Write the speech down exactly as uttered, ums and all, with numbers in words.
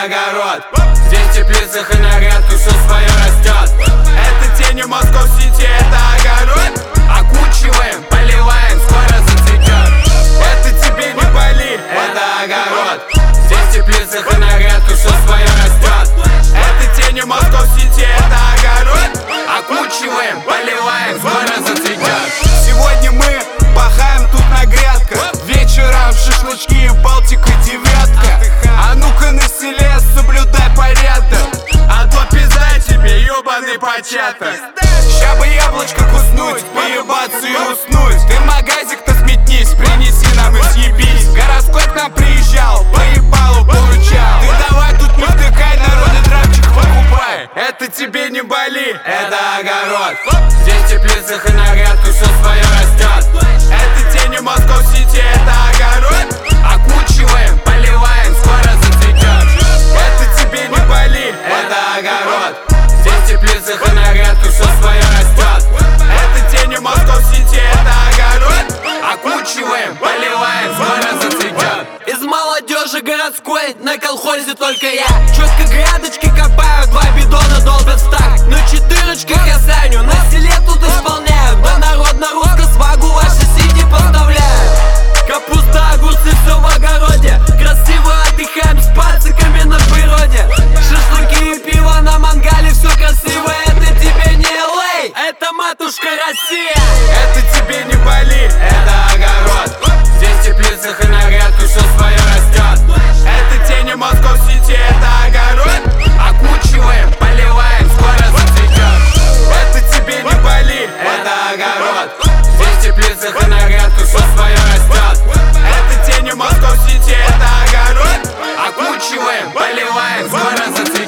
огород. Здесь теплицах и на грядку все свое растет. Это тени Москва-Сити, это огород. Окучиваем, поливаем, скоро зацветет. Это тебе не боли, это огород. Здесь теплицах и на грядку все свое растет. Это тени Москва-Сити, это огород. Окучиваем, поливаем, скоро зацветет. Сегодня мы пахаем тут на грядках. Вечером шашлычки, Балтика, девятка. А ну-ка на селе соблюдай порядок, а то пизда тебе, ёбаный початок. Ща бы яблочко куснуть, поебаться и уснуть. Ты магазик-то сметнись, принеси нам и съебись. Городской к нам приезжал, поебалу получал. Ты давай тут не втыкай, народный травчик покупай. Это тебе не боли, это огород. Здесь в теплицах и на грядку все свое растет. Это тени Москва-Сити, это огород. Окучиваем, поливаем, скоро зацветет. Это тебе не боли, это огород. Здесь в теплицах и на грядку все свое растет. Это тени Москва-Сити, это огород. Окучиваем, поливаем, скоро зацветет. Из молодежи городской на колхозе только я. Четко грядочки копаю, два бидона долбят в так. На четырочках я саню, на селе тут исполняю. Да народно-русско свагу ваши сиди поставляю. Капуста, огурцы, все в огороде. Красиво отдыхаем с пациками на природе. Шашлыки и пиво на мангале, все красиво. Это тебе не эл эй, это матушка Россия. Это тебе не боли, это огород. Здесь в теплицах и на грядку все свое растет. Это тени Москва-Сити, это огород. Окучиваем, поливаем, скоро зацветет. Это тебе не боли, это огород. Здесь в теплицах и на грядку все свое растет. Это тени Москва-Сити, это огород. Окучиваем, поливаем, скоро зацветет.